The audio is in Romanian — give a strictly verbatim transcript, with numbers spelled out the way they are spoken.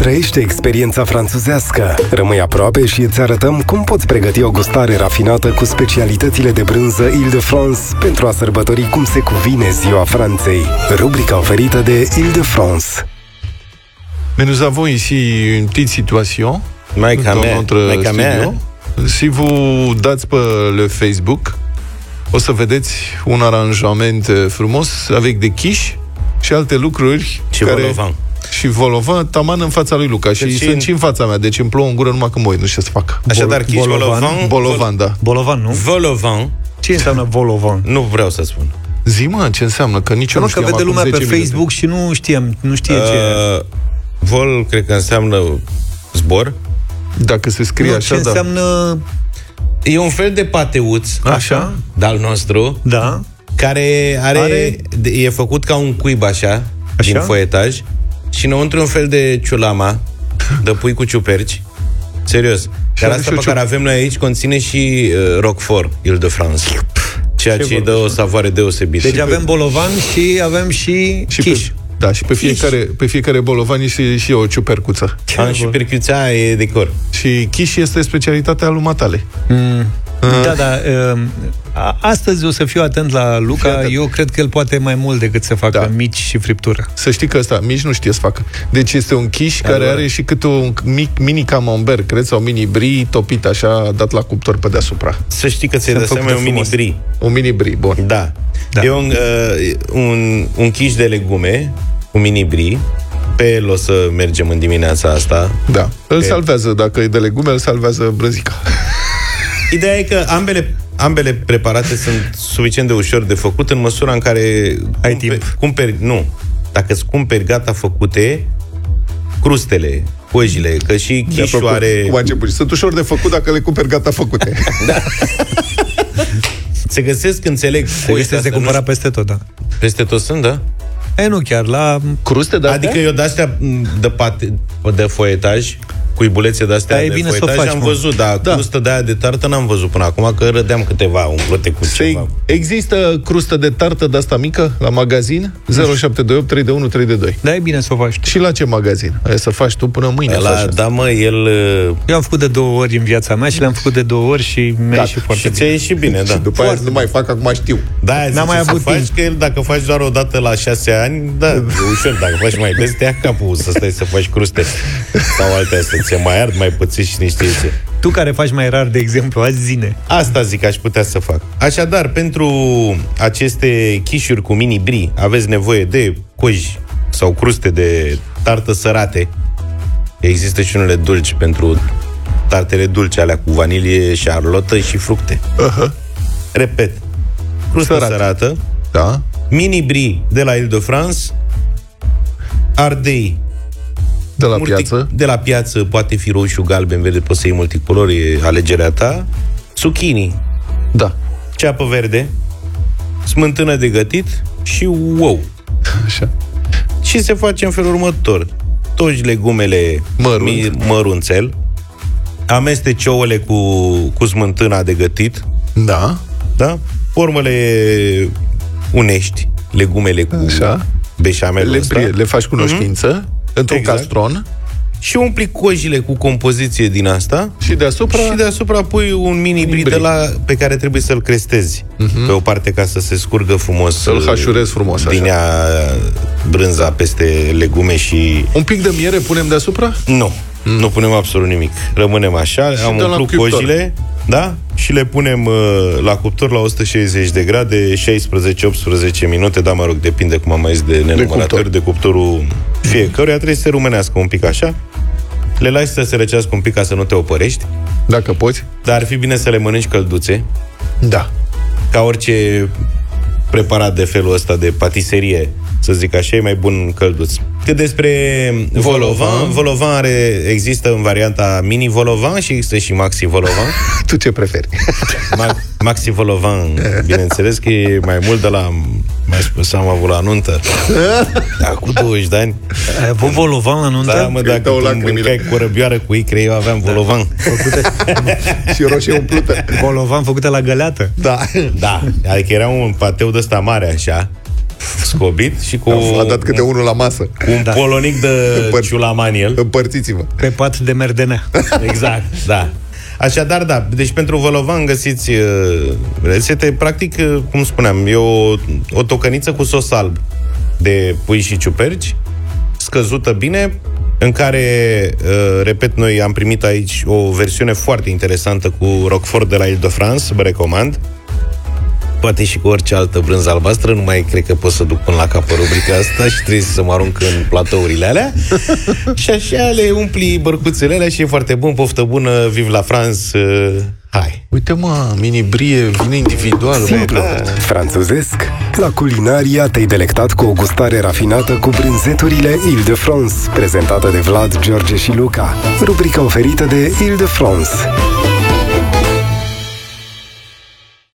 Trăiește experiența franțuzească. Rămâi aproape și îți arătăm cum poți pregăti o gustare rafinată cu specialitățile de brânză Île-de-France pentru a sărbători cum se cuvine Ziua Franței. Rubrica oferită de Île-de-France. Mais nous avons ici une petite situation dans notre studio. Si vous dați pe le Facebook, o să vedeți un aranjament frumos avec des quiches și alte lucruri și care... Volovan. Și Volovan, taman în fața lui Luca. Și sunt în... și în fața mea, deci îmi plouă în gură numai când mă uit, nu știu ce să fac. Așadar, quiche Volovan. Bolovan, da. Bolovan, nu? Volovan. Ce înseamnă Volovan? Nu vreau să spun. Zi, mă, ce înseamnă? Că nici eu nu știam. Că vede lumea pe Facebook și nu știam, nu știe uh, ce... Vol, cred că înseamnă zbor. Dacă se scrie nu, așa, ce da. înseamnă... E un fel de pateuț. Așa. De-al nostru. Da. Care are, are... e făcut ca un cuib așa, așa? Din foietaj. Și înăuntru un fel de ciulama de pui cu ciuperci. Serios. Dar asta pe care avem noi aici conține și uh, Roquefort, Île-de-France. Ceea ce, ce îi dă o savoare deosebită. Deci avem Bolovan și avem și, și quiche. Da, și pe fiecare, pe fiecare bolovan și, și o ciupercuță. Am și percuța e decor. Și quiche este specialitatea lui matale. Mm. Uh. Da, da. Uh, astăzi o să fiu atent la Luca. Atent. Eu cred că el poate mai mult decât să facă da. mici și friptură. Să știi că ăsta mici nu știe să facă. Deci este un quiche care are și câte un mic, mini camembert, cred, sau mini brie topit așa, dat la cuptor pe deasupra. Să știi că ți-ai dat seama un mini brie. Un mini brie, bun. Da. da. E un, uh, un, un quiche de legume, un mini brie. Pe el o să mergem în dimineața asta. Da. Îl pe... salvează, dacă e de legume, îl salvează brăzica. Ideea e că ambele, ambele preparate sunt suficient de ușor de făcut în măsura în care ai cumperi, timp. Cumperi, nu. Dacă îți cumperi gata făcute, crustele, cojile, că și quiche-ul are... Cum a început? Sunt ușor de făcut dacă le cumperi gata făcute. Da. Se găsesc, înțeleg. Se găsesc de cumpărat peste tot, da. Peste tot sunt, da? E, nu chiar, la cruste de-astea? Adică eu de-astea de, pate, de foietaj, cuibulețe de-astea da, de bine foietaj faci, am mă. văzut, dar da. crustă de-aia de tartă n-am văzut până acum, că rădeam câteva umplute cu Se, ceva. Există crustă de tartă de-asta mică la magazin? zero șapte doi opt trei unu trei doi. Da, e bine să o faci tu. Și la ce magazin? Aia să faci tu până mâine. La, da, mă, el... Eu am făcut de două ori în viața mea și le-am făcut de două ori și mi-a ieșit foarte bine. Și ți-a ieșit bine, da. Și după aia nu mai fac, acum știu. Da, n-am mai avut faci, că el, dacă faci doar o dată la șase ani, da, e ușor. Dacă faci mai des, te ia capul să stai să faci cruste sau alte, să ți mai ard, mai pățești și niște iese. Tu care faci mai rar, de exemplu, azi zine. Asta zic, aș putea să fac. Așadar, pentru aceste quiche-uri cu mini brie, aveți nevoie de coji sau cruste de tartă sărate. Există și unele dulci pentru tartele dulce, alea cu vanilie, șarlotă și fructe. Uh-huh. Repet, crustă Sărat. sărată, da. mini brie de la Île-de-France, ardei de la multi- piață. De la piață, poate fi roșu, galben, verde, poți să iei multicolor, e alegerea ta. Zucchini. Da. Ceapă verde, smântână de gătit și ou. Așa. Și se face în felul următor. Toci legumele Mărunt. mi- mărunțel, amesteci ouăle cu, cu smântâna de gătit. Da. Da? Formă-le unești legumele cu Așa. beșamelul le, ăsta. le faci cunoștință mm-hmm. într-un exact. castron. Și umpli cojile cu compoziție din asta. Și deasupra Și deasupra pui un mini brie de la pe care trebuie să-l crestezi mm-hmm. pe o parte ca să se scurgă frumos. Să-l hașurezi frumos din ea brânza peste legume și... Un pic de miere punem deasupra? Nu. Mm. Nu punem absolut nimic. Rămânem așa, și am umplut cojile, da? Și le punem uh, la cuptor la o sută șaizeci de grade, șaisprezece optsprezece minute, dar mă rog, depinde cum am mai zis de nenumărători, de, de cuptorul fiecăruia, trebuie să se rumenească un pic așa. Le lași să se răcească un pic ca să nu te opărești. Dacă poți. Dar ar fi bine să le mănânci călduțe. Da. Ca orice preparat de felul ăsta de patiserie, să zic așa, e mai bun călduț. Cât despre Volovan, Volovan are, există în varianta mini Volovan și există și maxi Volovan. Tu ce preferi? Ma- maxi Volovan, bineînțeles că e mai mult de la, mai spus, am avut la nuntă. Acum douăzeci de ani. Ai avut Volovan la nuntă? Da, mă, dacă tu mâncai cu răbioară cu icre, eu aveam Volovan. Și roșie umplută. Volovan făcută la găleată? Da. Da, adică era un pateu de ăsta mare, așa, scobit și cu... A dat câte unul la masă. Cu un da. polonic de Împăr... ciulamaniel. Împărțiți-vă. Pe pat de merdenea. Exact, da. Așadar, da, deci pentru vălovan găsiți uh, rețete, practic, uh, cum spuneam, e o, o tocăniță cu sos alb de pui și ciuperci, scăzută bine, în care, uh, repet, noi am primit aici o versiune foarte interesantă cu Roquefort de la Île-de-France, vă recomand. Poate și cu orice altă brânză albastră, nu mai cred că pot să duc până la capăt rubrica asta și trebuie să mă arunc în platourile alea. Și așa le umpli bărcuțele alea și e foarte bun, poftă bună, vive la France, uh, hai! Uite mă, mini-brie, vine individual. Simplu, bă, da. franțuzesc. La Culinaria te-ai delectat cu o gustare rafinată cu brânzeturile Île-de-France, prezentată de Vlad, George și Luca. Rubrica oferită de Île-de-France.